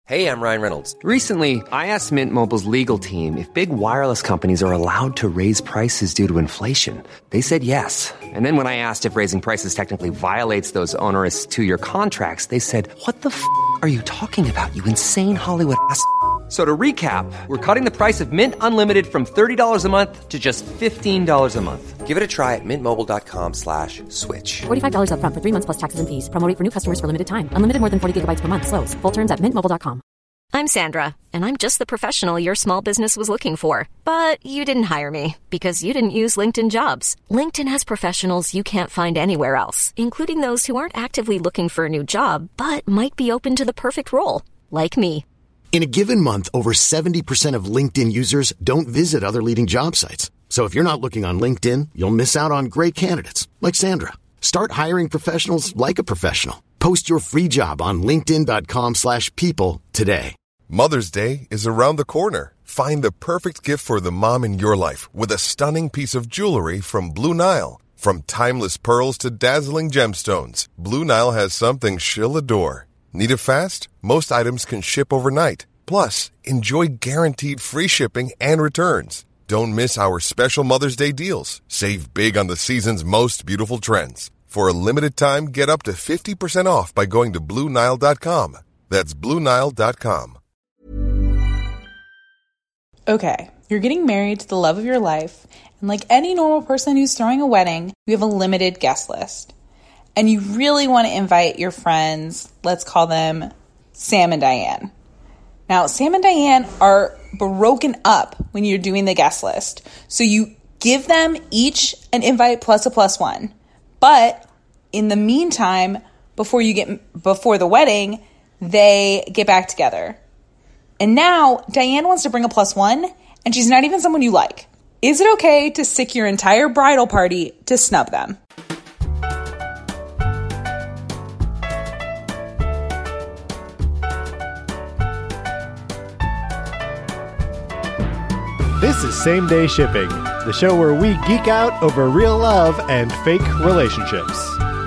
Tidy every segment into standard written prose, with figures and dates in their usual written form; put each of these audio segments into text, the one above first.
Hey, I'm Ryan Reynolds. Recently, I asked Mint Mobile's legal team if big wireless companies are allowed to raise prices due to inflation. They said yes. And then when I asked if raising prices technically violates those onerous two-year contracts, they said, "What the f*** are you talking about, you insane Hollywood ass?" So to recap, we're cutting the price of Mint Unlimited from $30 a month to just $15 a month. Give it a try at mintmobile.com/switch. $45 up front for 3 months plus taxes and fees. Promo rate for new customers for limited time. Unlimited more than 40 gigabytes per month. Slows full terms at mintmobile.com. I'm Sandra, and I'm just the professional your small business was looking for. But you didn't hire me because you didn't use LinkedIn Jobs. LinkedIn has professionals you can't find anywhere else, including those who aren't actively looking for a new job, but might be open to the perfect role, like me. In a given month, over 70% of LinkedIn users don't visit other leading job sites. So if you're not looking on LinkedIn, you'll miss out on great candidates like Sandra. Start hiring professionals like a professional. Post your free job on linkedin.com/people today. Mother's Day is around the corner. Find the perfect gift for the mom in your life with a stunning piece of jewelry from Blue Nile. From timeless pearls to dazzling gemstones, Blue Nile has something she'll adore. Need it fast? Most items can ship overnight. Plus, enjoy guaranteed free shipping and returns. Don't miss our special Mother's Day deals. Save big on the season's most beautiful trends. For a limited time, get up to 50% off by going to BlueNile.com. That's BlueNile.com. Okay, you're getting married to the love of your life, and like any normal person who's throwing a wedding, you have a limited guest list. And you really want to invite your friends, let's call them Sam and Diane. Now, Sam and Diane are broken up when you're doing the guest list. So you give them each an invite plus a plus one. But in the meantime, before the wedding, they get back together. And now Diane wants to bring a plus one, and she's not even someone you like. Is it okay to sick your entire bridal party to snub them? This is Same Day Shipping, the show where we geek out over real love and fake relationships.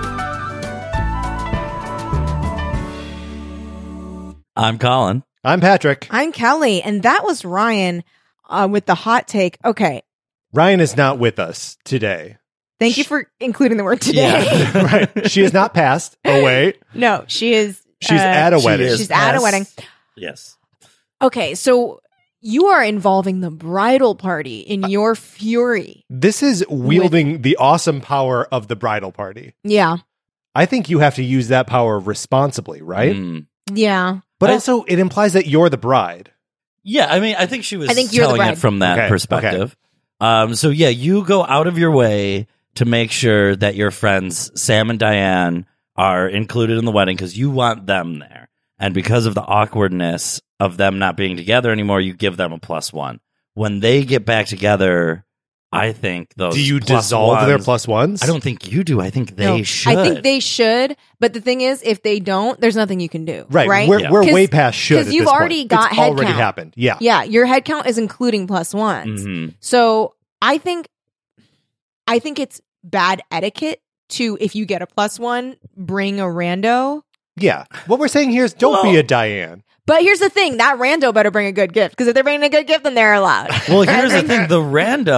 I'm Colin. I'm Patrick. I'm Kelly, and that was Ryan with the hot take. Okay. Ryan is not with us today. Thank you for including the word today. Yeah. Right. She has not passed. Oh, wait. No, she is. She's at a wedding. She's at a wedding. Yes. Okay, so you are involving the bridal party in your fury. This is wielding the awesome power of the bridal party. Yeah. I think you have to use that power responsibly, right? Yeah. But also, it implies that you're the bride. Yeah, I mean, I think she was you're the telling bride. it from that Okay, perspective. So yeah, you go out of your way to make sure that your friends, Sam and Diane, are included in the wedding because you want them there. And because of the awkwardness of them not being together anymore, you give them a plus one. When they get back together, I think those Do you plus dissolve ones, their plus ones? I don't think you do. I think they should. I think they should, but the thing is, if they don't, there's nothing you can do. Right. We're way past should. Because you've already got it's head already count. happened. Yeah. Yeah, your head count is including plus ones. Mm-hmm. So I think it's bad etiquette to, if you get a plus one, bring a rando. Yeah. What we're saying here is don't be a Diane. But here's the thing, that rando better bring a good gift, because if they're bringing a good gift, then they're allowed. Well, here's the thing. The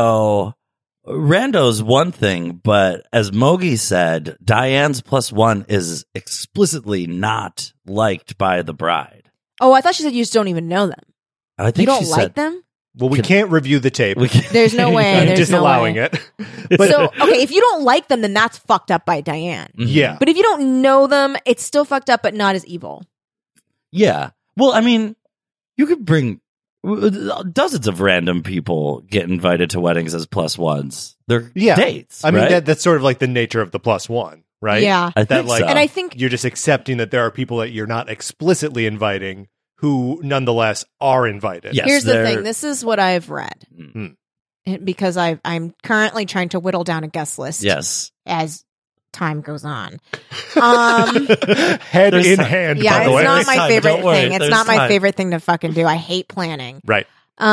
rando's one thing, but as Mogi said, Diane's plus one is explicitly not liked by the bride. Oh, I thought she said you just don't even know them. I think you don't she like said, them? Well, we can't review the tape. There's no way. I'm There's disallowing no way. it. But So, okay, if you don't like them, then that's fucked up by Diane. yeah. But if you don't know them, it's still fucked up, but not as evil. Yeah. Well, I mean, you could bring dozens of random people get invited to weddings as plus ones. They're dates. I mean, right? that's sort of like the nature of the plus one, right? Yeah. I That think like, so. And I think you're just accepting that there are people that you're not explicitly inviting who nonetheless are invited. Yes, here's the they're- thing. This is what I've read. Because I'm currently trying to whittle down a guest list. Yes. As time goes on. Head There's in time. hand, Yeah, by the it's way. not There's my time, favorite don't worry, thing. It's there's not my time. favorite thing to fucking do. I hate planning. Right.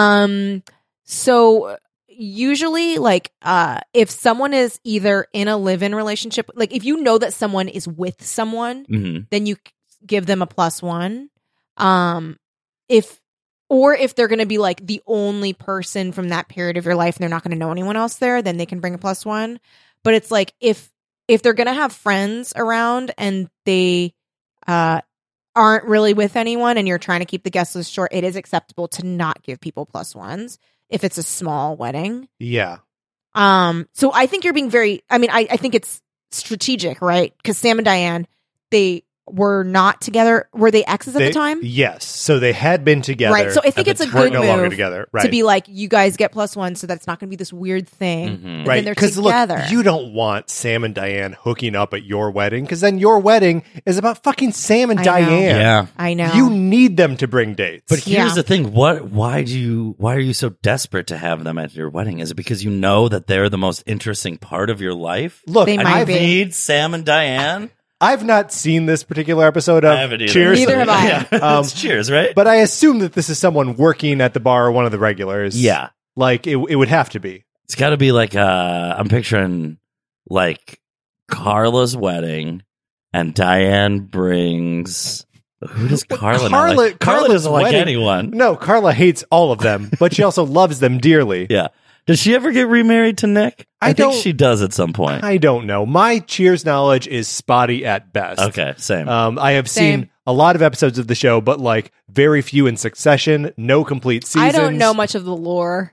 So usually, like, if someone is either in a live-in relationship, like if you know that someone is with someone, Mm-hmm. then you give them a plus one. if they're going to be like the only person from that period of your life and they're not going to know anyone else there, then they can bring a +1. But it's like if they're going to have friends around and they aren't really with anyone and you're trying to keep the guest list short, it is acceptable to not give people +1s if it's a small wedding. Yeah. So I think you're being very, I think it's strategic, right? Because Sam and Diane, they were not together. Were they exes at the time? Yes. So they had been together. Right. So I think it's a good no longer move together. Right. to be like, you guys get +1 so that it's not going to be this weird thing. And Right. then they're Because together. look, you don't want Sam and Diane hooking up at your wedding because then your wedding is about fucking Sam and I know. Diane. Yeah. I know. You need them to bring dates. But here's Yeah. the thing: why are you so desperate to have them at your wedding? Is it because you know that they're the most interesting part of your life? Look, They might I be. need Sam and Diane. I've not seen this particular episode I haven't of either. Cheers. Neither have I. Yeah. It's Cheers, right? But I assume that this is someone working at the bar or one of the regulars. yeah, Like, it would have to be. it's got to be like I'm picturing like Carla's wedding, and Diane brings. Who does Carla not like? Carla Carla's doesn't like wedding- anyone. No, Carla hates all of them, but she also loves them dearly. Yeah. Does she ever get remarried to Nick? I think don't- she does at some point. I don't know. My Cheers knowledge is spotty at best. Okay, same. I have Same. seen a lot of episodes of the show, but like very few in succession, no complete seasons. I don't know much of the lore.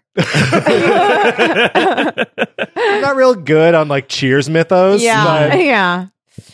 I'm not real good on like Cheers mythos. Yeah. but- Yeah.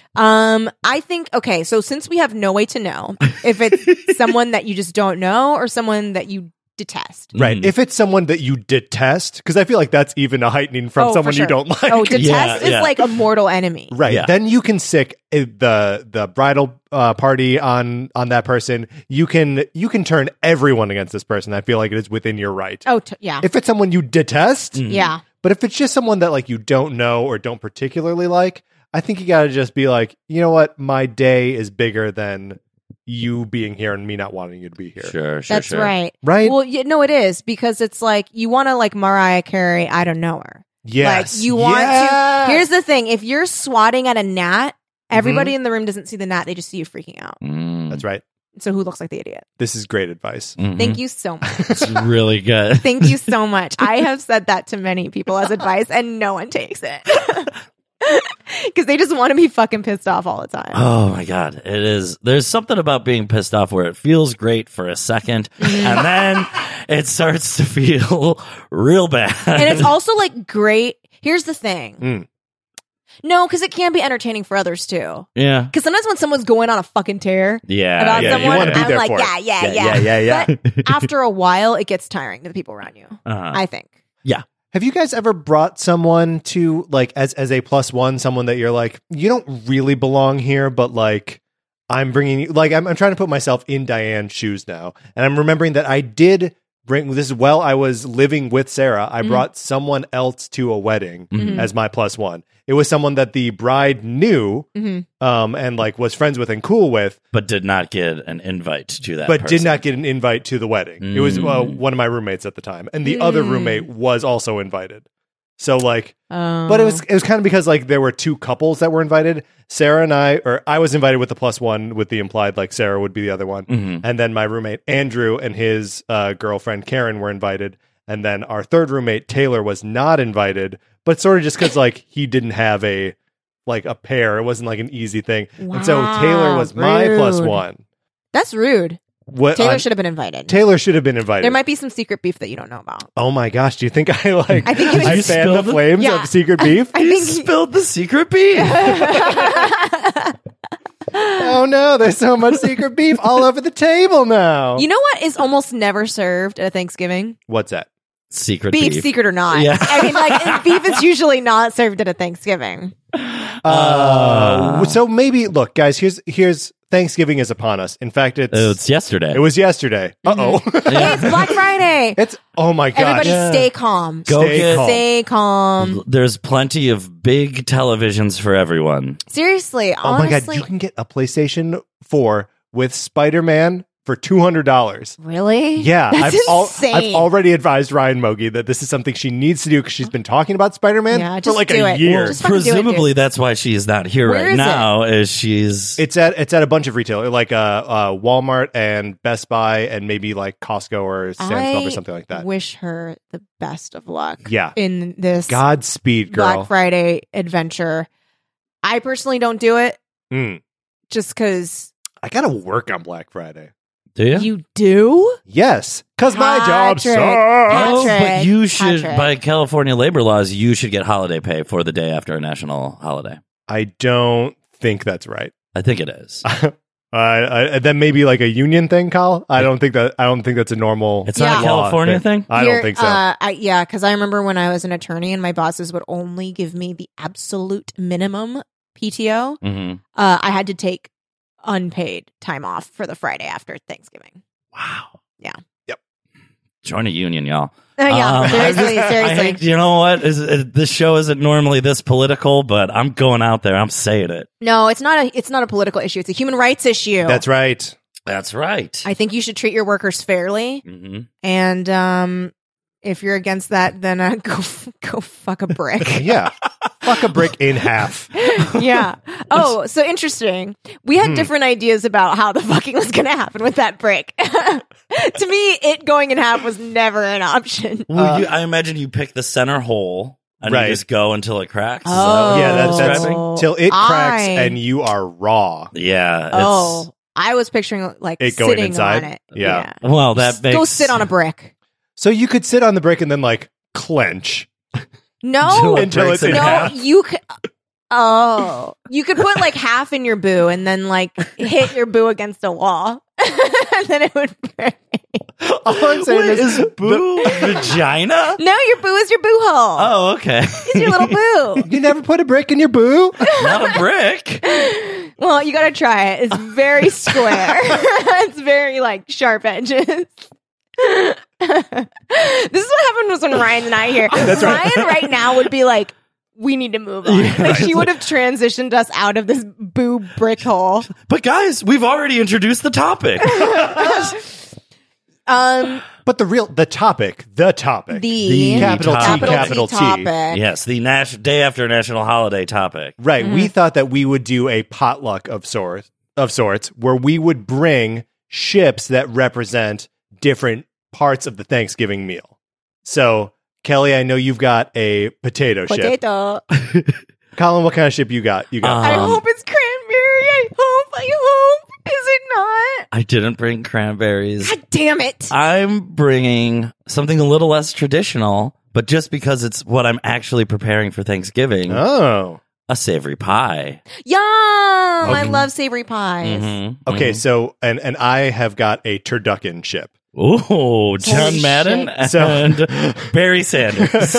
I think, okay, so since we have no way to know if it's someone that you just don't know or someone that you detest. Right. If it's someone that you detest, because I feel like that's even a heightening from Oh, someone for sure. you don't like. Oh, detest Yeah, is yeah. like a mortal enemy. Right. Yeah. Then you can sick the bridal party on that person. You can turn everyone against this person. I feel like it is within your right. Oh, yeah. If it's someone you detest, Yeah. but if it's just someone that like you don't know or don't particularly like, I think you got to just be like, you know what, my day is bigger than you being here and me not wanting you to be here. Sure. That's right. Right? Well, no, it is because it's like you want to like Mariah Carey. I don't know her. Yes. Like you want Yes. to. Here's the thing: if you're swatting at a gnat, everybody in the room doesn't see the gnat; they just see you freaking out. That's right. So who looks like the idiot? This is great advice. Thank you so much. It's really good. Thank you so much. I have said that to many people as advice, and no one takes it because they just want to be fucking pissed off all the time. Oh my God. It is. There's something about being pissed off where it feels great for a second and then it starts to feel real bad. And it's also like great. Here's the thing. No, because it can be entertaining for others too. yeah. Because sometimes when someone's going on a fucking tear Yeah. about yeah, someone, wanna be I'm there like, for it. yeah. But after a while, it gets tiring to the people around you. Uh-huh. I think. Yeah. Have you guys ever brought someone to like as a +1, someone that you're like, you don't really belong here, but like I'm bringing you, like I'm trying to put myself in Diane's shoes now, and I'm remembering that I did bring this while I was living with Sarah. I brought someone else to a wedding as my +1. It was someone that the bride knew, and like was friends with and cool with, But did not get an invite to that. but did person. not get an invite to the wedding. It was one of my roommates at the time, and the other roommate was also invited. So like, but it was kind of because like there were two couples that were invited. Sarah and I was invited with the +1 with the implied like Sarah would be the other one, and then my roommate Andrew and his girlfriend Karen were invited, and then our third roommate Taylor was not invited, but sort of just because like he didn't have a pair, it wasn't like an easy thing, and so Taylor was my rude. +1. That's rude. What Taylor should have been invited. Taylor should have been invited. There might be some secret beef that you don't know about. Oh my gosh! Do you think I like? I think you I fan the spilled it? flames Yeah. of secret beef. I You think spilled the secret beef. Oh no! There's so much secret beef all over the table now. you know what is almost never served at a Thanksgiving? What's that? Secret Beef, beef. secret or not. Yeah. I mean, like beef is usually not served at a Thanksgiving. So maybe look, guys. Here's Thanksgiving is upon us. In fact, It's yesterday. it was yesterday. Hey, it's Black Friday. It's oh my gosh. Everybody stay calm. Go Stay get. calm. Stay calm. There's plenty of big televisions for everyone. Seriously, Oh my god! honestly. You can get a PlayStation 4 with Spider-Man for $200. Really? Yeah, That's insane. I've already advised Ryan Mogi that this is something she needs to do because she's been talking about Spider-Man Yeah, for just like do a it. year. Just fucking do it, Presumably, dude. that's why she's not here Where right is now. Is she's It's at a bunch of retail, like Walmart and Best Buy and maybe like Costco or Sam's Club or something like that. Wish her the best of luck. Yeah. In this Godspeed, girl. Black Friday adventure. I personally don't do it Mm. just because I gotta work on Black Friday. do you? you do. Yes, because my job Patrick. sucks. Oh, but Patrick, you should, Patrick. by California labor laws, you should get holiday pay for the day after a national holiday. I don't think that's right. I think it is. That may be like a union thing, Kyle. I don't think that's a normal. It's not a Yeah. California law thing? I don't think so. Yeah, because I remember when I was an attorney and my bosses would only give me the absolute minimum PTO. hmm I had to take unpaid time off for the Friday after Thanksgiving. Wow. Yeah. Join a union, y'all. Yeah, seriously, I seriously. hate- you know what? This show isn't normally this political, but I'm going out there. I'm saying it. No, it's not a political issue. It's a human rights issue. That's right. That's right. I think you should treat your workers fairly. hmm And if you're against that, then go fuck a brick. Yeah, fuck a brick in half. Yeah. Oh, so interesting. We had different ideas about how the fucking was going to happen with that brick. To me, it going in half was never an option. Well, I imagine you pick the center hole and Right. you just go until it cracks. Is that Oh. what Yeah, you're that's describing? till it cracks I- and you are raw. Yeah. It's, Oh, I was picturing like It going sitting inside? on it. Yeah. Well, that makes Go sit on a brick. So you could sit on the brick and then like clench. No, Until breaks it's in in no, half. you could. Oh, you could put like half in your boo and then like hit your boo against a wall, and then it would break. All I'm saying Wait, is is boo vagina? No, your boo is your boo hole. Oh, okay. It's your little boo. you never put a brick in your boo. Not a brick. Well, you gotta try it. It's very square. It's very like sharp edges. This is what happened when Ryan and I here. That's right. Ryan right now would be like, we need to move on. Like she would have transitioned us out of this boo brick hole. But guys, we've already introduced the topic. But the topic, The capital T, topic. capital T. topic. Yes, the day after national holiday topic. Right. We thought that we would do a potluck of sorts where we would bring ships that represent different parts of the Thanksgiving meal. So, Kelly, I know you've got a potato ship. Potato. Colin, what kind of ship you got? I hope it's cranberry. I hope. Is it not? I didn't bring cranberries. God damn it. I'm bringing something a little less traditional, but just because it's what I'm actually preparing for Thanksgiving, Oh. a savory pie. Yum. I Okay. love savory pies. Mm-hmm. Okay, so and I have got a turducken ship. Ooh, John Holy Madden shit. So- and Barry Sanders.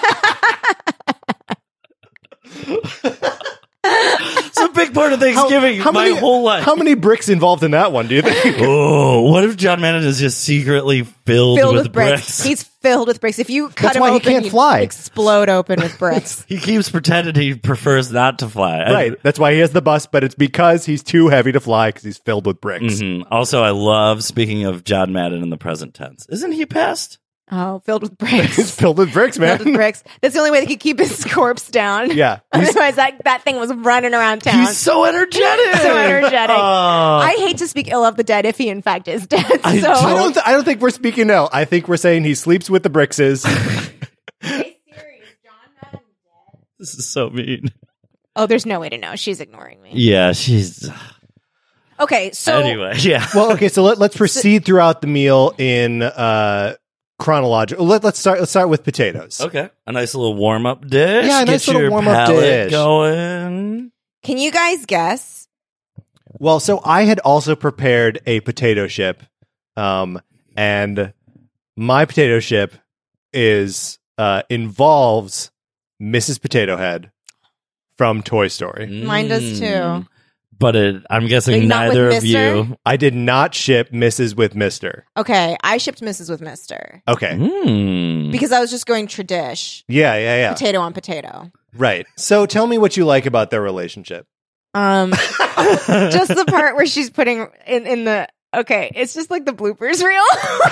It's a big part of Thanksgiving my whole life. How many bricks involved in that one, do you think? Oh, what if John Madden is just secretly filled with bricks? He's filled with bricks. If you cut That's him why he open, can't he'd fly. explode open with bricks. He keeps pretending he prefers not to fly. Right. That's why he has the bus, but it's because he's too heavy to fly because he's filled with bricks. Mhm. Also, I love, speaking of John Madden in the present tense. Isn't he past? Oh, filled with He's bricks. filled with bricks, man. Filled with bricks. That's the only way they could keep his corpse down. Yeah. He's- Otherwise, that thing was running around town. He's so energetic. So energetic. Oh. I hate to speak ill of the dead if he in fact is dead. I So don't- I don't think we're speaking ill. I think we're saying he sleeps with the brickses. This is so mean. Oh, there's no way to know. She's ignoring me. Yeah, she's. Okay, so Anyway, yeah. Well, okay, so let's proceed throughout the meal in chronological. Let's start with potatoes. Okay. A nice little warm up dish. Yeah, a nice Get little your warm-up palate dish. going. can you guys guess? Well, so I had also prepared a potato chip, and my potato chip involves Mrs. Potato Head from Toy Story. Mine does too. But I'm guessing Like, not with neither of Mr.? you. I did not ship Mrs. with Mr. Okay, I shipped Mrs. with Mr. Okay. Mm. because I was just going tradish, Yeah. potato on potato. Right. So tell me what you like about their relationship. Just the part where she's putting in the Okay, it's just like the bloopers reel.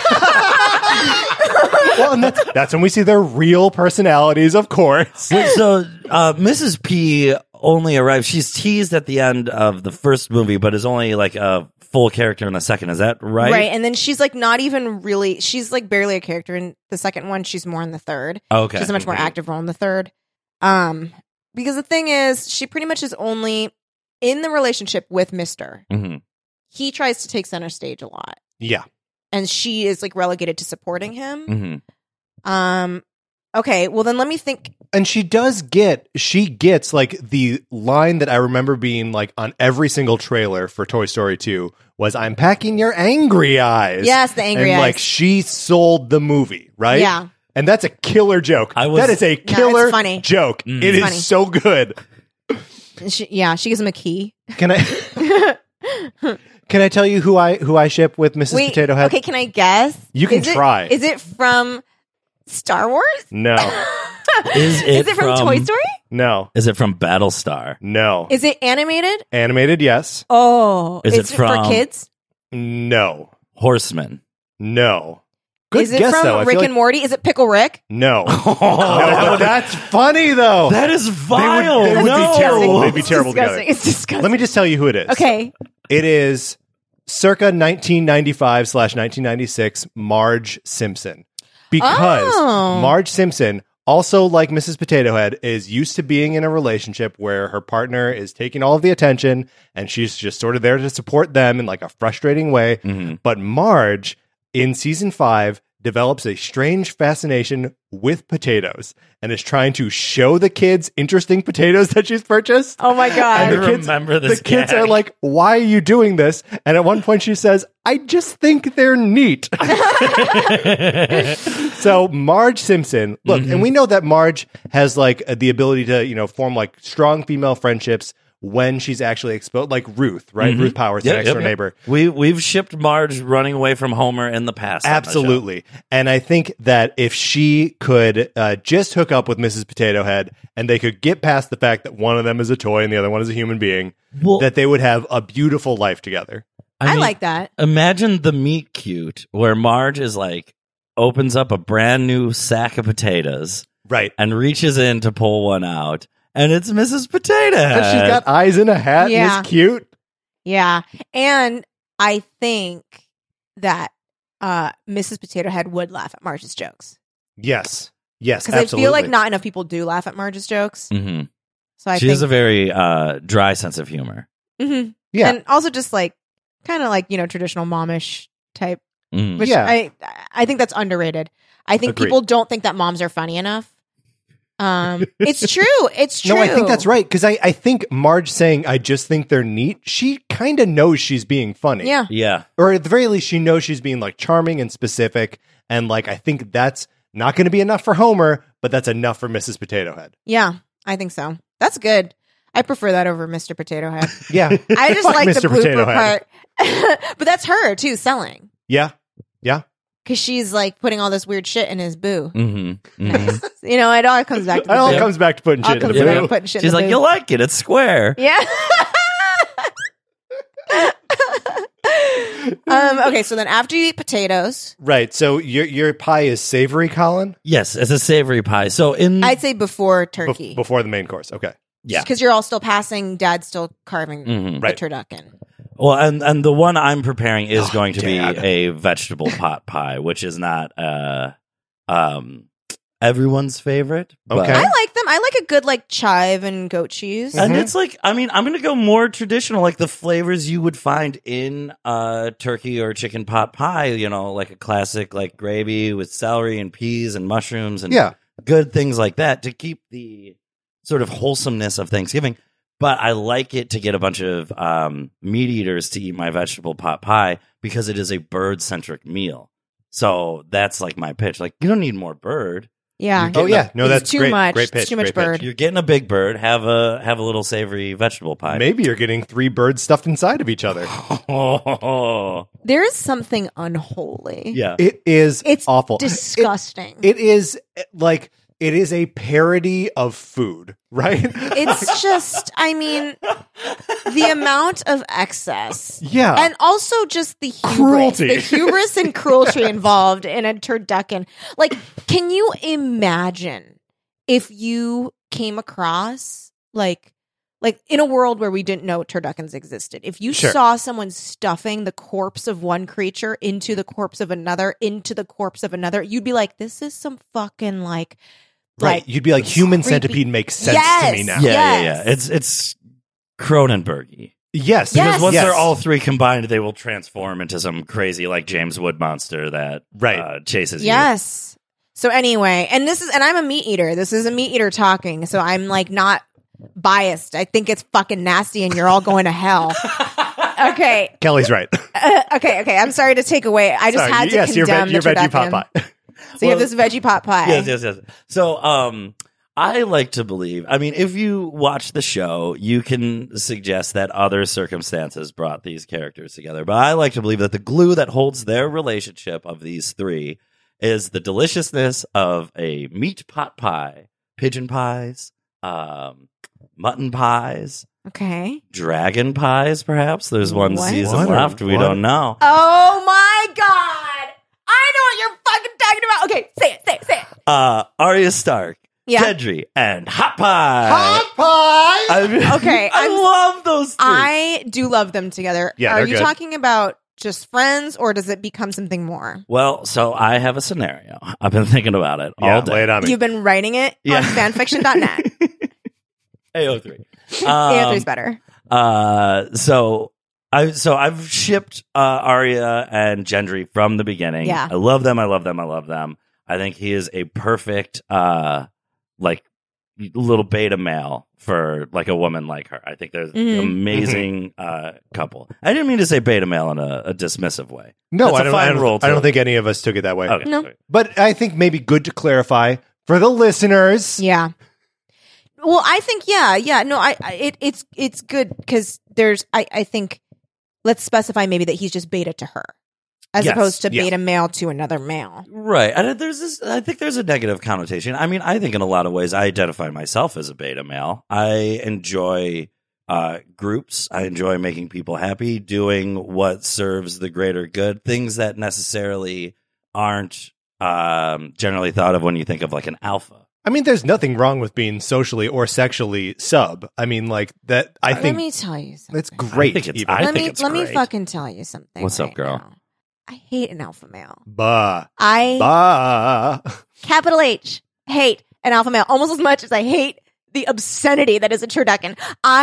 Well, and that's when we see their real personalities, of course. Wait, so Mrs. P only arrives. She's teased at the end of the first movie, but is only like a full character in the second. Is that right? Right, and then she's like not even really. She's like barely a character in the second one. She's more in the third. Okay, she's a much more active role in the third. Because the thing is, she pretty much is only in the relationship with Mister. Mm-hmm. He tries to take center stage a lot. Yeah. And she is like relegated to supporting him. Mm-hmm. Okay, well then let me think. And she gets like the line that I remember being like on every single trailer for Toy Story 2 was, "I'm packing your angry eyes." Yes, the angry eyes. Like she sold the movie, right? Yeah. And that's a killer joke. That is a killer funny. joke. Mm. It is funny. so good. She gives him a key. Can I Can I tell you who I ship with Mrs. Wait, Potato Head? okay, can I guess? You can try. Is it from Star Wars? No. Is it from Toy Story? No. Is it from Battlestar? No. Is it animated? Animated, yes. Oh. Is it for from- kids? No. Horseman? No. Good Is it guess, from though. I Rick feel and Morty? Is it Pickle Rick? No. No, but that's funny, though. That is vile. They would No. be terrible. They'd be It's terrible together. disgusting. It's disgusting. Let me just tell you who it is. Okay. It is circa 1995/1996 Marge Simpson. Because Oh. Marge Simpson, also like Mrs. Potato Head, is used to being in a relationship where her partner is taking all of the attention and she's just sort of there to support them in like a frustrating way. Mm-hmm. But Marge, in season 5, develops a strange fascination with potatoes and is trying to show the kids interesting potatoes that she's purchased. Oh my God. And I remember this The kids gag. are like, "Why are you doing this?" And at one point she says, "I just think they're neat." So Marge Simpson, look, and we know that Marge has like the ability to, form like strong female friendships when she's actually exposed, like Ruth, right? Ruth Powers, the next door neighbor. We've shipped Marge running away from Homer in the past. on the show. Absolutely. And I think that if she could just hook up with Mrs. Potato Head and they could get past the fact that one of them is a toy and the other one is a human being, Well- that they would have a beautiful life together. I mean, like that. Imagine the meet cute where Marge is like, opens up a brand new sack of potatoes Right. and reaches in to pull one out. And it's Mrs. Potato Head. And she's got eyes in a hat Yeah. and it's cute. Yeah. And I think that Mrs. Potato Head would laugh at Marge's jokes. Yes. Yes, Because I absolutely. feel like not enough people do laugh at Marge's jokes. Mm-hmm. So I She think. has a very dry sense of humor. Mhm. Yeah. And also just like, kind of like, traditional momish type. Mm. Which Yeah. I think that's underrated. I think Agreed. people don't think that moms are funny enough. It's true. It's true. No, I think that's right. Because I think Marge saying, "I just think they're neat," she kind of knows she's being funny. Yeah. Yeah. Or at the very least, she knows she's being like charming and specific. And like, I think that's not going to be enough for Homer, but that's enough for Mrs. Potato Head. Yeah, I think so. That's good. I prefer that over Mr. Potato Head. Yeah. I just Fuck like the Mr. blooper Potato Head. part. But that's her too, selling. Yeah. Yeah. Because she's like putting all this weird shit in his boo. Mm-hmm. Mm-hmm. It all comes back to It all the boo. comes back to putting All shit in the comes back to boo. putting shit in She's the like, boo. you'll like it. It's square. Yeah. Okay, so then after you eat potatoes, Right. So your pie is savory, Colin? Yes, it's a savory pie. So I'd say before turkey. Before the main course. Okay. yeah. Because you're all still passing, dad's still carving Mhm. the Right. turducken. Well, and the one I'm preparing is going to Dad. be a vegetable pot pie, which is not everyone's favorite. but- Okay. I like them. I like a good like chive and goat cheese. And it's like, I mean, I'm going to go more traditional, like the flavors you would find in turkey or chicken pot pie, like a classic like gravy with celery and peas and mushrooms and Yeah. good things like that to keep the sort of wholesomeness of Thanksgiving. But I like it to get a bunch of meat eaters to eat my vegetable pot pie because it is a bird-centric meal. So that's like my pitch. Like, you don't need more bird. Yeah. Oh, yeah. No, It's that's too great. much. Great It's pitch. too much great pitch. bird. You're getting a big bird. Have a little savory vegetable pie. Maybe you're getting 3 birds stuffed inside of each other. There is something unholy. Yeah. It is It's awful. disgusting. It is like it is a parody of food, right? It's just, I mean, the amount of excess. Yeah. And also just the hubris. Cruelty. The hubris and cruelty involved in a turducken. Like, can you imagine if you came across, like in a world where we didn't know turduckens existed, if you saw someone stuffing the corpse of one creature into the corpse of another, into the corpse of another, you'd be like, this is some fucking Right. like You'd be like, human creepy. centipede makes sense Yes. to me now. Yeah. It's Cronenberg-y. Yes. Because once Yes. they're all three combined, they will transform into some crazy, like, James Wood monster that chases you. Yes. So anyway, and I'm a meat eater. This is a meat eater talking, so I'm like not biased. I think it's fucking nasty and you're all going to hell. Okay. Kelly's right. Okay. I'm sorry to take away. I just had to condemn your the veggie pot turducken. pie. So you have this veggie pot pie. Yes. So, I like to believe, I mean, if you watch the show, you can suggest that other circumstances brought these characters together. But I like to believe that the glue that holds their relationship of these three is the deliciousness of a meat pot pie, pigeon pies, mutton pies, Okay. dragon pies, perhaps. There's one What? season What? left. We What? don't know. Oh my god! I know what you're fucking talking about. Okay, say it. Arya Stark, Yeah. Gendry, and Hot Pie. Hot pie! I mean, Okay, I love those three. I do love them together. Yeah, Are they're you good. talking about just friends, or does it become something more? Well, so I have a scenario. I've been thinking about it Yeah, all day. lay it on me. You've been writing it Yeah. on fanfiction.net. AO3. AO3's better. So I've shipped Arya and Gendry from the beginning. Yeah. I love them. I think he is a perfect like little beta male for like a woman like her. I think they're an amazing couple. I didn't mean to say beta male in a dismissive way. No, That's I a don't. fine I role don't too. think any of us took it that way. Okay. No. But I think maybe good to clarify for the listeners. Yeah. Well, I think yeah. No, it's good because I think let's specify maybe that he's just beta to her, as Yes, opposed to yeah. beta male to another male. Right. And I think there's a negative connotation. I mean, I think in a lot of ways I identify myself as a beta male. I enjoy groups. I enjoy making people happy, doing what serves the greater good, things that necessarily aren't generally thought of when you think of like an alpha. I mean, there's nothing wrong with being socially or sexually sub. I mean, like that. I Let think me tell you something. that's great. I think it's- even. I let think me it's let me great. fucking tell you something. What's up, right girl? now. I hate an alpha male. Bah. I Bah. capital H hate an alpha male almost as much as I hate the obscenity that is a turducken.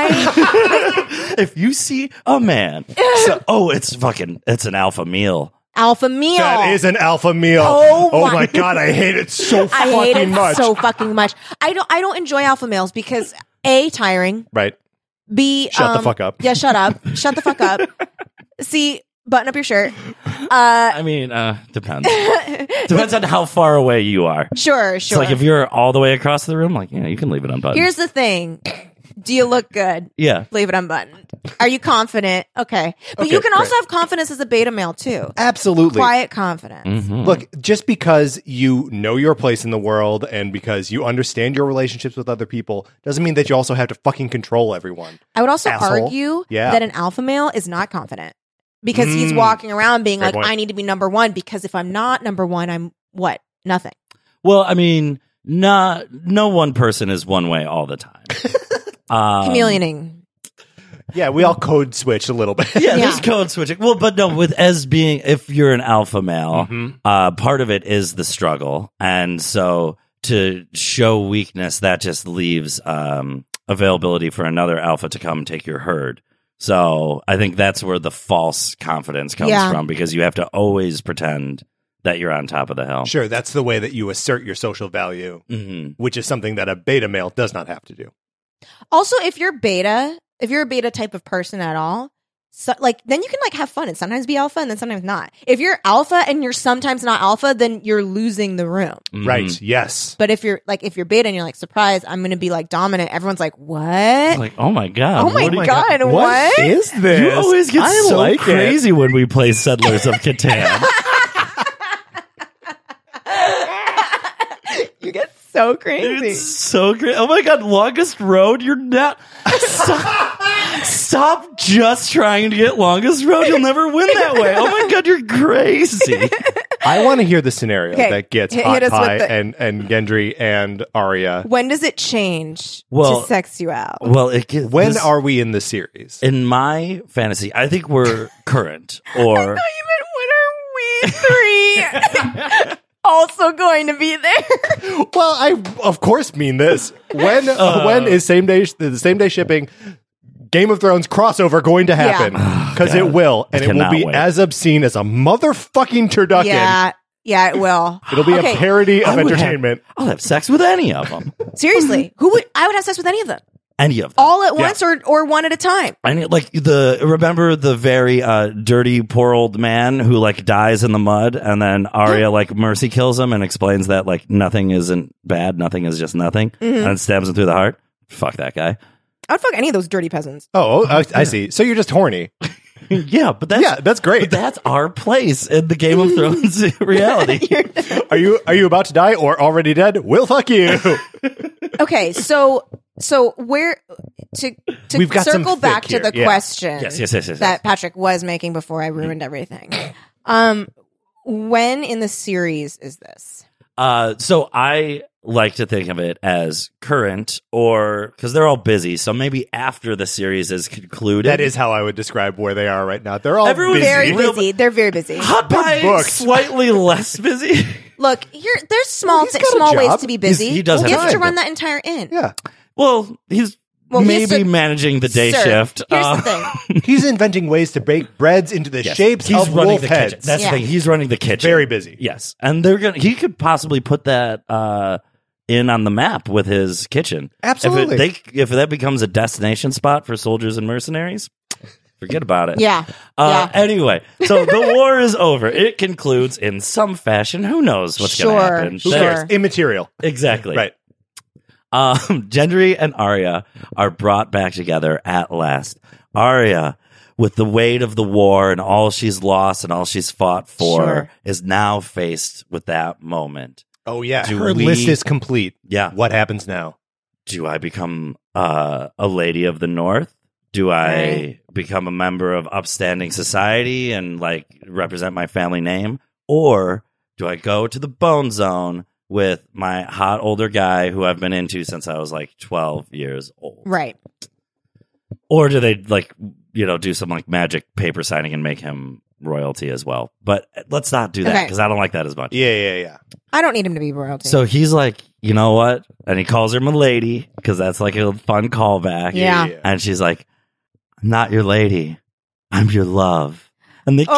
If you see a man, it's an alpha meal. Alpha meal. That is an alpha meal. Oh my my- god, I hate it so I fucking hate it much. so fucking much. I don't enjoy alpha males because A, tiring. Right. B, Shut the fuck up. Yeah, shut up. Shut the fuck up. C, button up your shirt. I mean, depends. Depends on how far away you are. Sure. It's like if you're all the way across the room, like, yeah, you can leave it unbuttoned. Here's the thing. Do you look good? Yeah. Leave it unbuttoned. Are you confident? Okay. But Okay, you can also great. have confidence as a beta male too. Absolutely. Quiet confidence. Mm-hmm. Look, just because you know your place in the world and because you understand your relationships with other people doesn't mean that you also have to fucking control everyone. I would also Asshole. argue Yeah. that an alpha male is not confident because he's walking around being Fair like, point. I need to be number one because if I'm not number one, I'm what? Nothing. Well, I mean, no one person is one way all the time. Chameleoning. Yeah, we all code switch a little bit. Yeah, Yeah. there's code switching. Well, but no, if you're an alpha male, part of it is the struggle. And so to show weakness, that just leaves availability for another alpha to come take your herd. So I think that's where the false confidence comes Yeah. from, because you have to always pretend that you're on top of the hill. Sure, that's the way that you assert your social value, which is something that a beta male does not have to do. Also, if you're a beta type of person at all, so, then you can have fun and sometimes be alpha and then sometimes not. If you're alpha and you're sometimes not alpha, then you're losing the room. Right, yes. But if you're beta and you're surprise, I'm going to be dominant. Everyone's like, what? Like, oh my God. Oh my God, what? What is this? You always get I so like crazy when we play Settlers of Catan. You get so crazy. It's so great. Oh my God, longest road? You're not. Stop just trying to get longest road. You'll never win that way. Oh my God, you're crazy. I want to hear the scenario Okay, that gets hit Hot us with Pie the- and Gendry and Arya. When does it change Well- to sex you out? Well, When are we in the series? in my fantasy? I think we're current, or When are we three also going to be there? Well, I of course mean this. When is the same day shipping Game of Thrones crossover going to happen? Because it will, and it will Cannot be wait. as obscene as a motherfucking turducken. Yeah, it will. It'll be Okay, a parody of I would entertainment. I'll have sex with any of them. seriously, I would have sex with any of them, Any of them. all at once or one at a time. I like remember the very dirty poor old man who like dies in the mud, and then Arya like mercy kills him and explains that like nothing isn't bad, nothing is just nothing, and stabs him through the heart. Fuck that guy. I'd fuck any of those dirty peasants. Oh, I see. So you're just horny. Yeah, but That's great. But that's our place in the Game of Thrones reality. Are you about to die or already dead? We'll fuck you. Okay, so where to We've got some circle back thick to the here. Yeah. question Yes. that Patrick was making before I ruined everything. When in the series is this? So I like to think of it as current, or because they're all busy. So maybe after the series is concluded. That is how I would describe where they are right now. They're all Everyone's busy. Very busy. They're very busy. Hot Pie booked. slightly less busy. Look, there's small He's got a ways job. to be busy. He does have He a has to job. run that entire inn. Yeah. Well, he's Well, maybe managing the day Sir, shift. Here's the thing. He's inventing ways to bake breads into the Yes. shapes He's of running wolf the heads. kitchen. That's Yeah. the thing. He's running the kitchen. Very busy. Yes, and he could possibly put that in on the map with his kitchen. Absolutely. If that becomes a destination spot for soldiers and mercenaries, forget about it. Yeah. Yeah. Anyway, so the war is over. It concludes in some fashion. Who knows what's going to Sure, happen? Who sure. cares? Immaterial. Exactly. Right. Gendry and Arya are brought back together at last. Arya, with the weight of the war and all she's lost and all she's fought for, Sure. is now faced with that moment. Oh, yeah. Do Her we- list is complete. Yeah. What happens now? Do I become a lady of the North? Do I Right. become a member of upstanding society and like represent my family name? Or do I go to the Bone Zone with my hot older guy who I've been into since I was like 12 years old? Right. Or do they like, do some like magic paper signing and make him royalty as well? But let's not do that Okay. because I don't like that as much. Yeah. I don't need him to be royalty. So he's like, you know what? And he calls her milady because that's like a fun callback. Yeah. And she's like, I'm not your lady. I'm your love. And they kiss.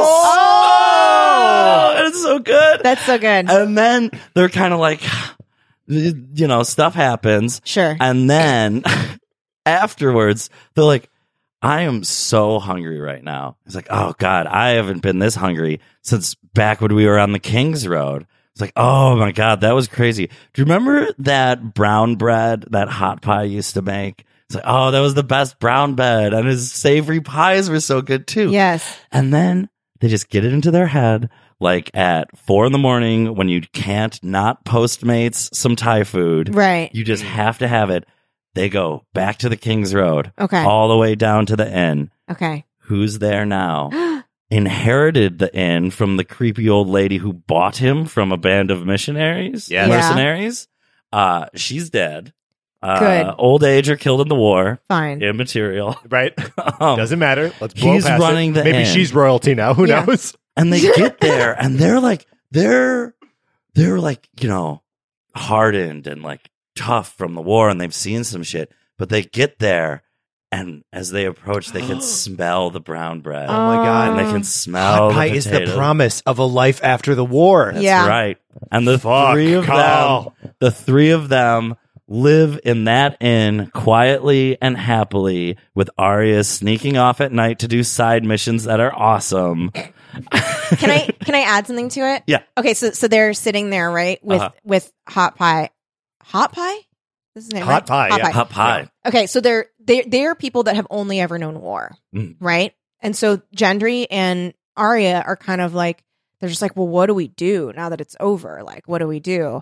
Oh! Oh, it's so good. That's so good. And then they're kind of like, stuff happens. Sure. And then afterwards, they're like, I am so hungry right now. It's like, oh God, I haven't been this hungry since back when we were on the King's Road. It's like, oh my God, that was crazy. Do you remember that brown bread that Hot Pie used to make? It's like, oh, that was the best brown bread. And his savory pies were so good too. Yes. And then they just get it into their head, like at 4 a.m. when you can't not Postmates some Thai food. Right. You just have to have it. They go back to the King's Road. Okay. All the way down to the inn. Okay. Who's there now? Inherited the inn from the creepy old lady who bought him from a band of missionaries. Yeah. Mercenaries. She's dead. Good. Old age or killed in the war. Fine. Immaterial. Right? Um, Doesn't matter. Let's blow he's past running it. the Maybe inn. she's royalty now. Who Yeah. knows? And they get there and they're like, they're like, hardened and like tough from the war and they've seen some shit. But they get there and as they approach, they can smell the brown bread. Oh my God. And they can smell Hot pie the is the potatoes. promise of a life after the war. That's Yeah. right. And the Fuck, three of them live in that inn quietly and happily with Arya sneaking off at night to do side missions that are awesome. Can I add something to it? Yeah. Okay, so they're sitting there, right, with Hot Pie. Hot Pie? This is his name, Hot right? Pie, yeah. Hot pie. Okay, so they're people that have only ever known war, right? And so Gendry and Arya are kind of like, they're just like, well, what do we do now that it's over? Like, what do we do?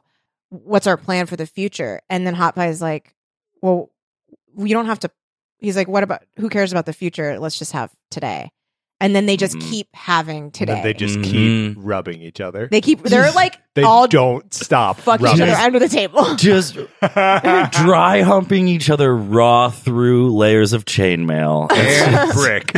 what's our plan for the future? And then Hot Pie is like, well, we don't have to. He's like, who cares about the future? Let's just have today. And then they just keep having today. And then they just keep rubbing each other. They're like, they all don't stop fuck rubbing. each other under the table. Just dry humping each other raw through layers of chainmail. And brick.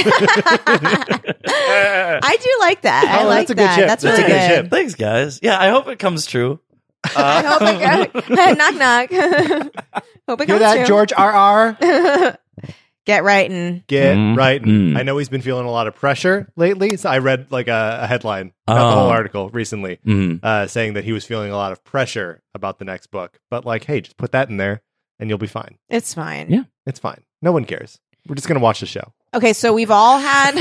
I do like that. I like that's a good that. ship. That's That's really a good good. ship. Thanks, guys. Yeah, I hope it comes true. I hope it knock knock. Hope it Hear comes that, true. George R.R.? Get right and Get right. I know he's been feeling a lot of pressure lately. So I read like a headline, not the whole article recently, saying that he was feeling a lot of pressure about the next book. But like, hey, just put that in there and you'll be fine. it's fine. Yeah. It's fine. No one cares. We're just going to watch the show. Okay, so we've all had.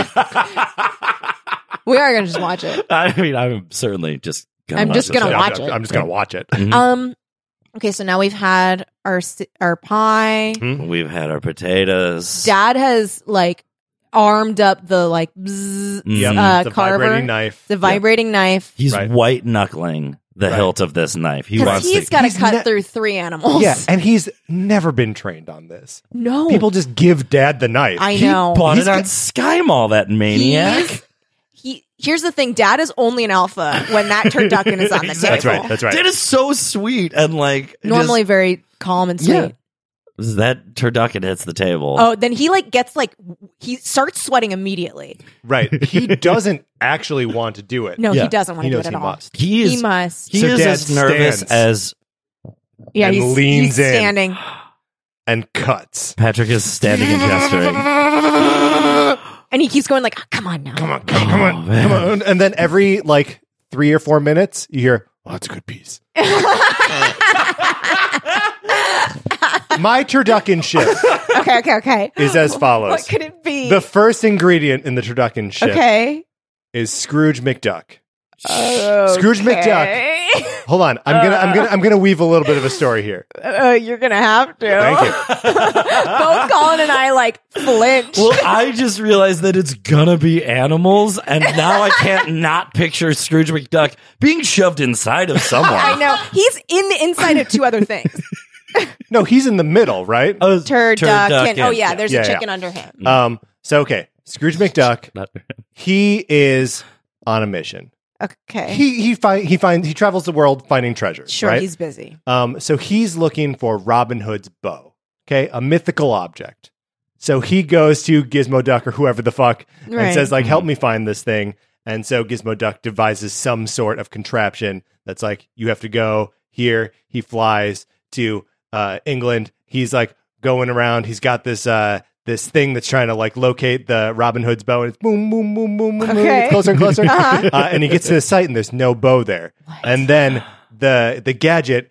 We are gonna just watch it. I mean, I'm certainly just gonna I'm watch just this gonna show. watch it. I'm just going to watch it. Okay, so now we've had our pie. We've had our potatoes. Dad has like armed up the like bzz, Yep. The carver, vibrating knife. the vibrating knife. He's Right. white knuckling the hilt of this knife. He Because wants he's to. got to cut through 3 animals. Yeah, and he's never been trained on this. No. People just give Dad the knife. I He know. bought He's it on got- Sky Mall, that maniac. Here's the thing. Dad is only an alpha when that turducken is on the table. That's right. That's right. Dad is so sweet and like Normally very calm and sweet. Yeah. That turducken hits the table. Oh, then he like gets like he starts sweating immediately. Right. He doesn't actually want to do it. No, Yeah. he doesn't want He to do knows it he at all. must. He must. He So is Dad as nervous stands. as Yeah, and he's leans in. standing. And cuts. Patrick is standing and gesturing. And he keeps going like, oh, come on now. Come on. And then every like 3 or 4 minutes, you hear, oh, that's a good piece. My turducken ship Okay. is as follows. What could it be? The first ingredient in the turducken ship Okay. is Scrooge McDuck. Scrooge McDuck. Hold on. I'm gonna weave a little bit of a story here. You're gonna have to. Thank you. Both Colin and I like flinch. Well, I just realized that it's gonna be animals, and now I can't not picture Scrooge McDuck being shoved inside of someone. I know. He's in the inside of 2 other things. No, he's in the middle, right? Oh, Turducken. Oh yeah, there's Yeah, a yeah. chicken under him. So okay, Scrooge McDuck. He is on a mission. Okay. He travels the world finding treasures. Sure, right? he's busy. So he's looking for Robin Hood's bow. Okay, a mythical object. So he goes to Gizmo Duck or whoever the fuck and Right. says like, "Help me find this thing." And so Gizmo Duck devises some sort of contraption that's like, "You have to go here." He flies to England. He's like going around. He's got this this thing that's trying to like locate the Robin Hood's bow, and it's boom, boom, boom, boom, boom, boom. Okay. It's closer and closer. And he gets to the site, and there's no bow there. And then the gadget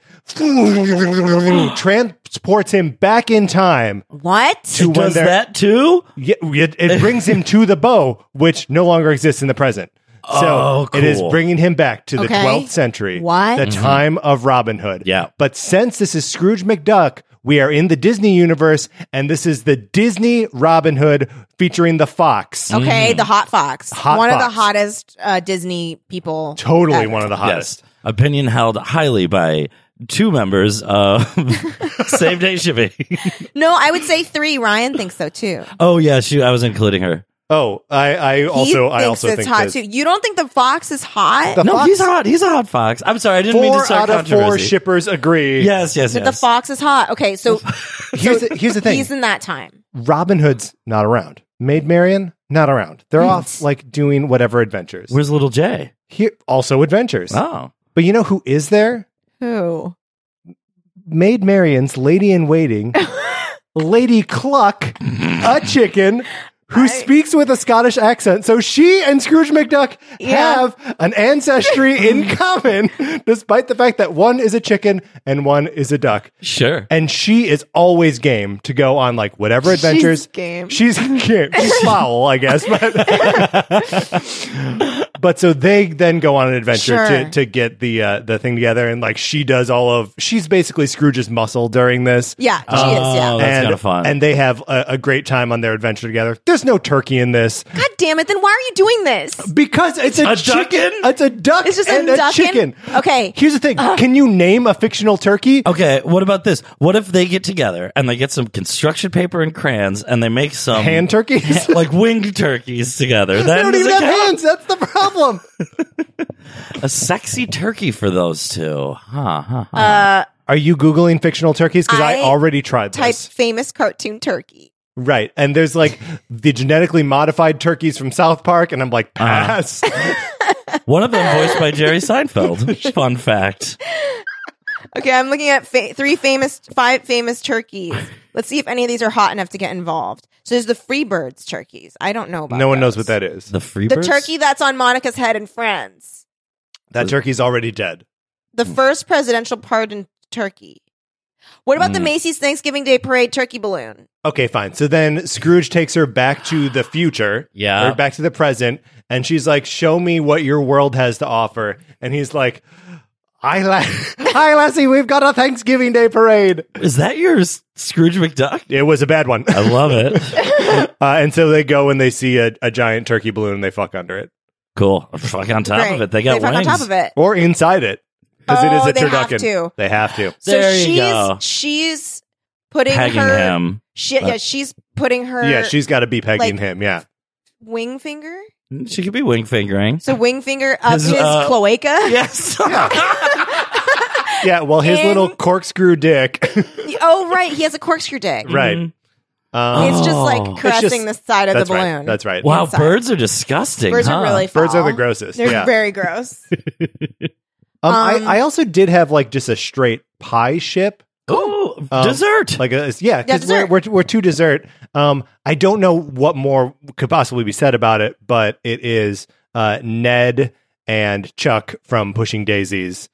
transports him back in time What? to when Does they're- that too? Yeah, it brings him to the bow, which no longer exists in the present. So Oh, it is cool. bringing him back to the Okay. 12th century, What? the time of Robin Hood. Yeah. But since this is Scrooge McDuck, we are in the Disney universe, and this is the Disney Robin Hood featuring the fox. Okay, the hot fox. Hot one of fox. the hottest Disney people. Totally ever. one of the hottest. Yes. Opinion held highly by 2 members of Same Day Shipping. No, I would say 3. Ryan thinks so too. Oh yeah, I was including her. Oh, I also it's think hot this. too. You don't think the fox is hot? The No, fox- he's hot. He's a hot fox. I'm sorry, I didn't mean to 4 start out of 4 controversy. shippers agree. Yes. That the fox is hot. Okay, so Here's the thing. he's in that time. Robin Hood's not around. Maid Marian, not around. They're off like doing whatever adventures. Where's Little Jay? Here also adventures. Oh. But you know who is there? Who? Maid Marian's lady in waiting, Lady Cluck, a chicken who speaks with a Scottish accent. So she and Scrooge McDuck have an ancestry in common, despite the fact that one is a chicken and one is a duck. Sure. And she is always game to go on like whatever adventures. game. She's game. She's foul, I guess. But so they then go on an adventure Sure. to get the thing together, and like she's basically Scrooge's muscle during this. Yeah, she is. Yeah. Oh, that's kind of fun. And they have a great time on their adventure together. There's no turkey in this God damn it! Then why are you doing this? because it's a chicken. duckin'? It's a duck. It's just and a a duckin'? chicken. Okay. Here's the thing. Can you name a fictional turkey? Okay, what about this? What if they get together and they get some construction paper and crayons and they make some Hand turkeys? like winged turkeys together? They Then don't does even it have count? hands. That's the problem. A sexy turkey for those two. Huh. Are you Googling fictional turkeys? Because I I already tried Type this. famous cartoon turkey. Right. And there's like the genetically modified turkeys from South Park. And I'm like, pass. One of them voiced by Jerry Seinfeld. Fun fact. Okay, I'm looking at five famous turkeys. Let's see if any of these are hot enough to get involved. So there's the Freebirds turkeys. I don't know about No one knows those. what that is. The The Freebirds? turkey that's on Monica's head in Friends. That turkey's already dead. The first presidential pardon turkey. What about the Macy's Thanksgiving Day Parade turkey balloon? Okay, fine. So then Scrooge takes her back to the future. Yeah. Or back to the present. And she's like, show me what your world has to offer. And he's like, Hi, Lassie, we've got a Thanksgiving Day parade. Is that your Scrooge McDuck? It was a bad one. I love it. And so they go and they see a giant turkey balloon and they fuck under it. Cool. Fuck on top Great. of it. They got fuck wings. on top of it. Or inside it. Because it is a they have turducken. to. They have to. So There you go. she's putting Pegging her him. she's putting her Yeah, she's got to be pegging like- him. Yeah. wing finger. She could be wing fingering. So wing finger up His, his cloaca. Yes. Yeah, well, his And- little corkscrew dick. Oh right, he has a corkscrew dick. Right. It's just Oh. like caressing the side of the That's balloon. right. That's right. Wow, Inside. birds are disgusting. Birds huh? are really foul. Birds are the grossest. They're yeah. very gross. I also did have like just a straight pie ship. Ooh, dessert. Like yeah, because dessert. we're to dessert. I don't know what more could possibly be said about it, but it is Ned and Chuck from Pushing Daisies,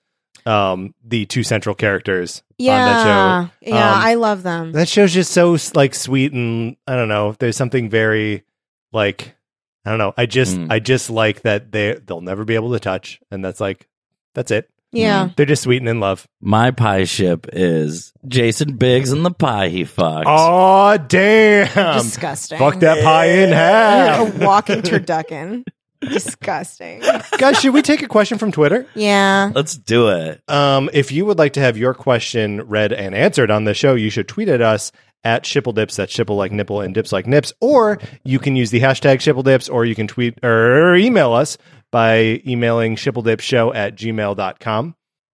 the two central characters on that show. Yeah, I love them. That show's just so like sweet, and I don't know. There's something very like I don't know. I just like that they'll never be able to touch, and that's it. Yeah. They're just sweet and in love. My pie ship is Jason Biggs and the pie he fucked. Oh damn! Disgusting. Fuck that pie in half. A walking turducken. Disgusting. Guys, should we take a question from Twitter? Yeah. Let's do it. If you would like to have your question read and answered on the show, you should tweet at us at ShippleDips. That's shipple like nipple and dips like nips. Or you can use the hashtag ShippleDips, or you can tweet or email us by emailing shippledipshow@gmail.com.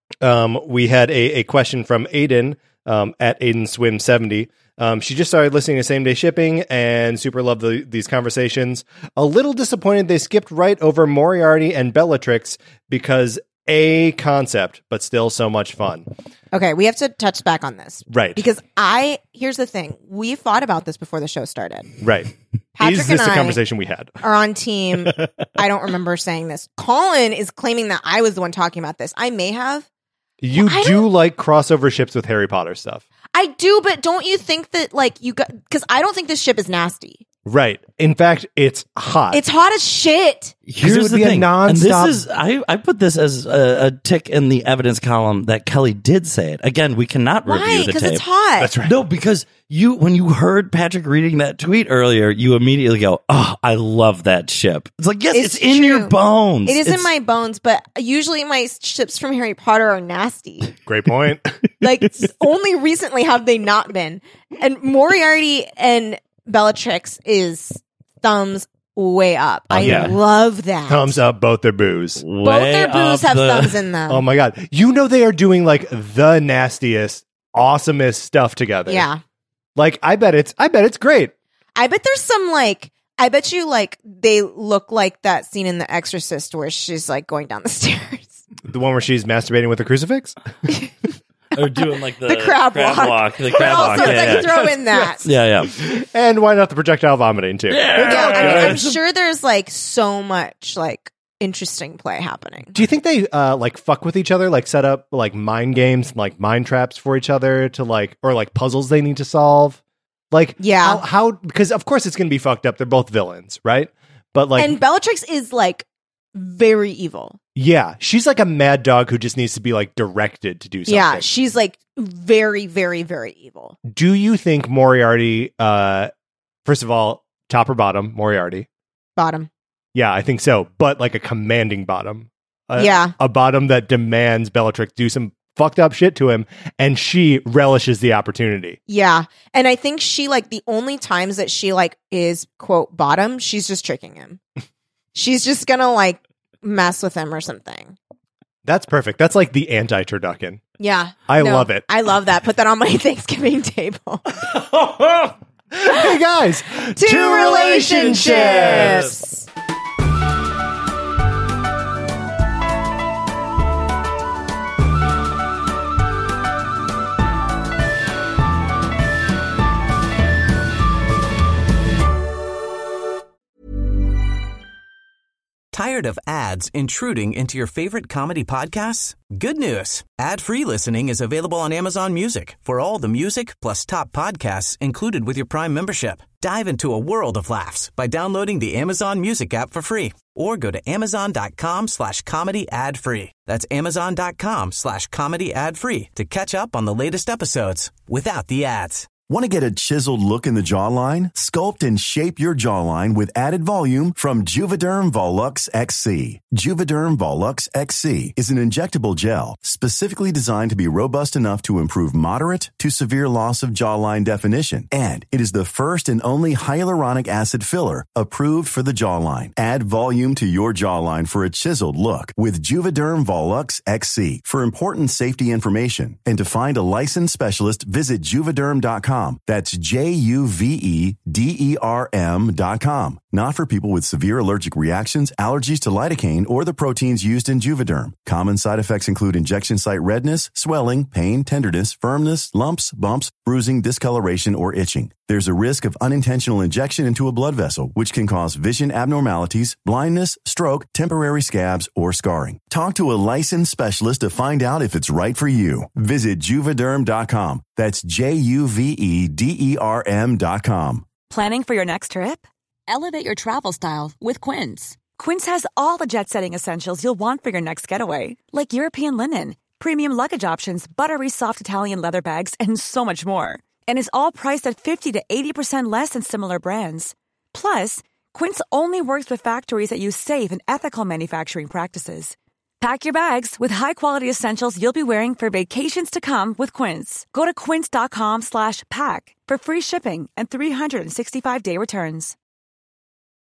We had a question from Aiden at AidenSwim70. She just started listening to Same Day Shipping and super loved these conversations. A little disappointed they skipped right over Moriarty and Bellatrix because a concept, but still so much fun. Okay, we have to touch back on this. Right. Because here's the thing. We thought about this before the show started. Right. Patrick Is this and a I conversation we had? Are on team. I don't remember saying this. Colin is claiming that I was the one talking about this. I may have. You do like crossover ships with Harry Potter stuff. I do, but don't you think that like you got, because I don't think this ship is nasty. Right. In fact, it's hot. It's hot as shit. Here's it would the be a thing. And nonstop- this is I put this as a tick in the evidence column that Kelly did say it. Again, we cannot Why? review the Because tape. it's hot. That's right. No, because when you heard Patrick reading that tweet earlier, you immediately go, "Oh, I love that ship." It's like, yes, it's in true. your bones. It is in It's- my bones, but usually my ships from Harry Potter are nasty. Great point. Like only recently have they not been. And Moriarty and Bellatrix is thumbs way up. I yeah. love that. Thumbs up both their booze. Both their boobs have thumbs in them. Oh my god. You know they are doing like the nastiest, awesomest stuff together. Yeah. Like I bet it's great. I bet there's some like, I bet you like they look like that scene in The Exorcist where she's like going down the stairs. The one where she's masturbating with a crucifix? Or doing like the, The crab walk. The But crab walk. also, Yeah, like, yeah. throw in that. Yeah. And why not the projectile vomiting too? Yeah, I mean, good. I'm sure there's like so much like interesting play happening. Do you think they like fuck with each other, like set up like mind games, like mind traps for each other to like, or like puzzles they need to solve? Like, Yeah. how because of course it's gonna be fucked up. They're both villains, right? But like, And Bellatrix is like very evil. Yeah, she's like a mad dog who just needs to be like directed to do something. Yeah, she's like very, very, very evil. Do you think Moriarty, first of all, top or bottom, Moriarty? Bottom. Yeah, I think so. But like a commanding bottom. Yeah. A bottom that demands Bellatrix do some fucked up shit to him, and she relishes the opportunity. Yeah. And I think she, like, the only times that she, like, is, quote, bottom, she's just tricking him. She's just gonna, like, mess with him or something. That's perfect. That's like the anti-turducken. Yeah. I love it. I love that. Put that on my Thanksgiving table. Hey, guys. Two relationships. Tired of ads intruding into your favorite comedy podcasts? Good news. Ad-free listening is available on Amazon Music for all the music plus top podcasts included with your Prime membership. Dive into a world of laughs by downloading the Amazon Music app for free or go to amazon.com/comedy ad-free. That's amazon.com/comedy ad-free to catch up on the latest episodes without the ads. Want to get a chiseled look in the jawline? Sculpt and shape your jawline with added volume from Juvederm Volux XC. Juvederm Volux XC is an injectable gel specifically designed to be robust enough to improve moderate to severe loss of jawline definition. And it is the first and only hyaluronic acid filler approved for the jawline. Add volume to your jawline for a chiseled look with Juvederm Volux XC. For important safety information and to find a licensed specialist, visit Juvederm.com. That's Juvederm.com. Not for people with severe allergic reactions, allergies to lidocaine, or the proteins used in Juvederm. Common side effects include injection site redness, swelling, pain, tenderness, firmness, lumps, bumps, bruising, discoloration, or itching. There's a risk of unintentional injection into a blood vessel, which can cause vision abnormalities, blindness, stroke, temporary scabs, or scarring. Talk to a licensed specialist to find out if it's right for you. Visit Juvederm.com. That's Juvederm.com. Planning for your next trip? Elevate your travel style with Quince. Quince has all the jet-setting essentials you'll want for your next getaway, like European linen, premium luggage options, buttery soft Italian leather bags, and so much more. And is all priced at 50 to 80% less than similar brands. Plus, Quince only works with factories that use safe and ethical manufacturing practices. Pack your bags with high-quality essentials you'll be wearing for vacations to come with Quince. Go to quince.com/pack for free shipping and 365-day returns.